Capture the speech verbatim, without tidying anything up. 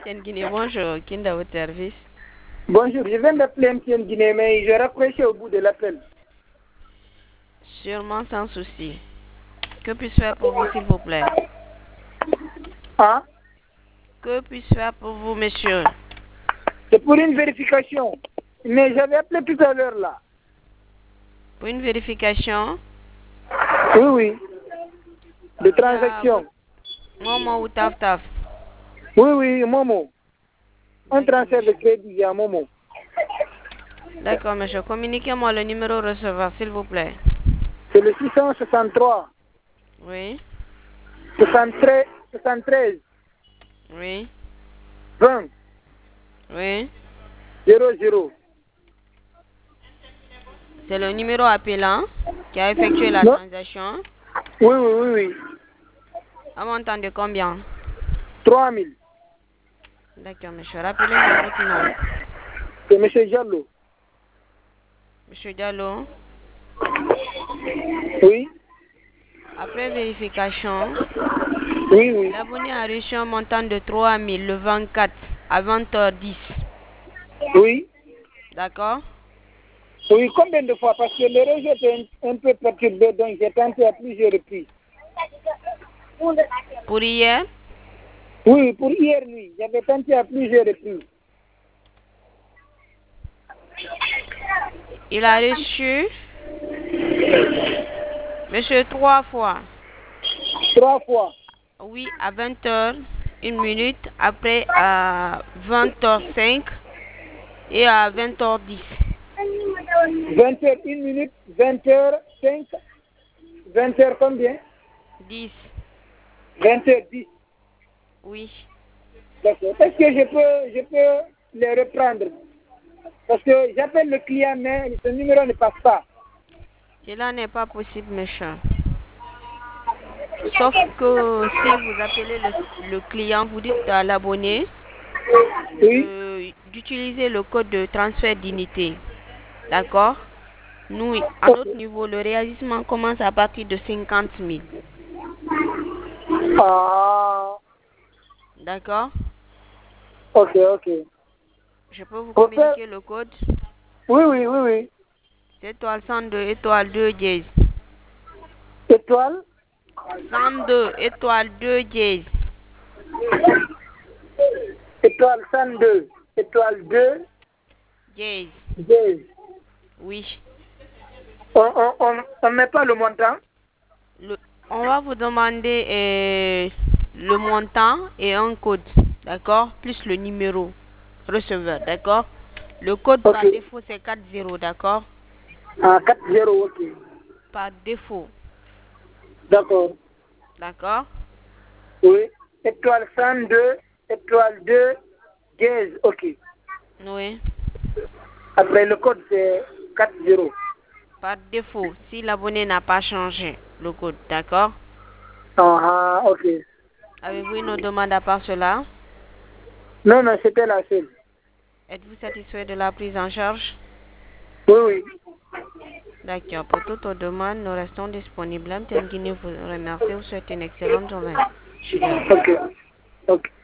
M T N Guinée, bonjour. Qui est dans votre service? Bonjour, je viens d'appeler M T N Guinée, mais je raccroché au bout de l'appel. Sûrement sans souci. Que puis-je faire pour vous, s'il vous plaît? Ah, Que puis-je faire pour vous, monsieur? c'est pour une vérification. Mais j'avais appelé tout à l'heure là. Pour une vérification? Oui, oui. De transaction. Momo ou Taf Taf? Oui, oui, Momo. Un transfert de crédit via Momo. D'accord, monsieur. Communiquez-moi le numéro receveur, s'il vous plaît. C'est le six cent soixante-trois. Oui. soixante-treize. soixante-treize. Oui. vingt. Oui. zéro zéro. C'est le numéro appelant qui a effectué la Non. transaction. Oui, oui, oui, oui. Un montant de combien? trois mille. D'accord, monsieur. Rappelez-moi votre nom. C'est M. Diallo. Monsieur Diallo. Oui. Après vérification, Oui, oui. l'abonné a reçu un montant de trois mille le vingt-quatre à vingt heures dix. Oui. D'accord? Oui, combien de fois? Parce que le réseau était un, un peu perturbé, donc j'ai tenté à plusieurs reprises. Pour hier? Oui, pour hier nuit, j'avais tenté à plusieurs reprises. Il a reçu, monsieur, trois fois. Trois fois. Oui, à vingt heures, une minute, après à vingt heures cinq et à vingt heures dix. vingt heures, une minute, vingt heures cinq, vingt heures combien? dix. vingt heures dix. Oui. D'accord. Est-ce que je peux, je peux les reprendre? Parce que j'appelle le client, mais ce numéro ne passe pas. Cela n'est pas possible, monsieur. Sauf que si vous appelez le, le client, vous dites à l'abonné Oui. euh, d'utiliser le code de transfert d'unité. D'accord? Nous, à notre niveau, le réagissement commence à partir de cinquante mille. Ah, D'accord? ok, ok. Je peux vous Pour faire- communiquer le code? Oui, oui, oui, oui. C'est étoile cent deux, étoile deux dièse. Étoile. cent deux, étoile deux dièse. Étoile cent deux. Étoile deux. Dièse. Dièse. Oui. On on, on, on met pas le montant? Le- on va vous demander euh, le montant et un code. D'accord? Plus le numéro receveur. D'accord? Le code par Ok. défaut, c'est quatre zéro. D'accord? Ah, quatre zéro, ok. Par défaut. D'accord. D'accord? Oui. Étoile cent deux, étoile deux, dièse, ok. Oui. Après le code, c'est quatre zéro. Par défaut, si l'abonné n'a pas changé le code. D'accord? Ah, ah, ok. Avez-vous une autre demande à part cela? Non, non, c'était la seule. Êtes-vous satisfait de la prise en charge? Oui, oui. D'accord. Pour toute autre demande, nous restons disponibles. M T N Guinée vous remercie. Vous souhaite une excellente journée. Je suis là. Ok. Ok.